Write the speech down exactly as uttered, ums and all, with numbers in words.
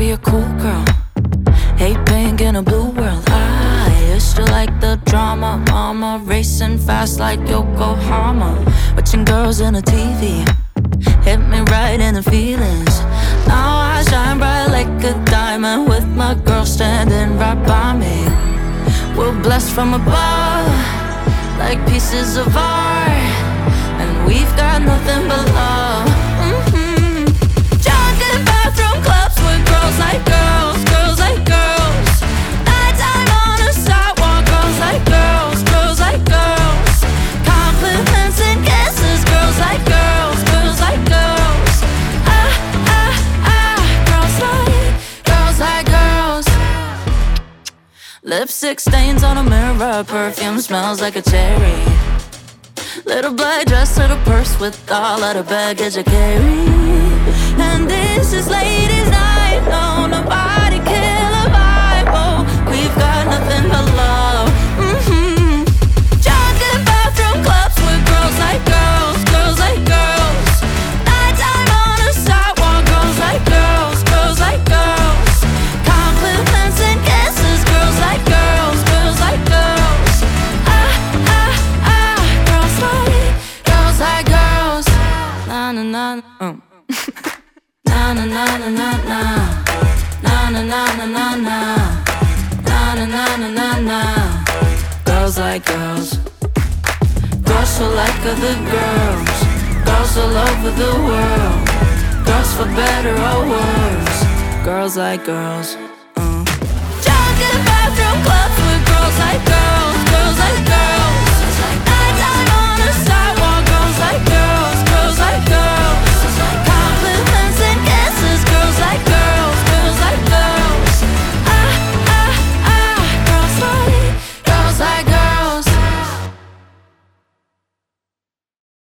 be a cool girl. Hate pink in a blue world. I used to like the drama, mama, racing fast like Yokohama, watching girls in a T V, hit me right in the feelings. Now I shine bright like a diamond with my girl standing right by me. We're blessed from above, like pieces of art, and we've got nothing but love. Mm-hmm. Drunk in bathroom clubs with girls like girls, girls like girls. Nighttime on a sidewalk, girls like girls, girls like girls. Compliments and kisses, girls like girls, girls like girls. Ah, ah, ah, girls like, girls like girls. Lipstick stains on a mirror, perfume smells like a cherry. Little black dress, little purse with all of the baggage I carry. And this is ladies' night, no, nobody kill a vibe. Oh, we've got nothing but love. Mm-hmm. Drunk in bathroom clubs with girls like girls, girls like girls. Nighttime on a sidewalk, girls like girls, girls like girls. Compliments and kisses, girls like girls, girls like girls. Ah, ah, ah, girls like, girls like girls. Na na na, um. Na na na na na na. Na na na na na na. Na na na na na na. Girls like girls. Girls so like other girls. Girls all over the world. Girls for better or worse. Girls like girls. Uh. Drunk in bathroom clubs with girls like girls, girls like girls.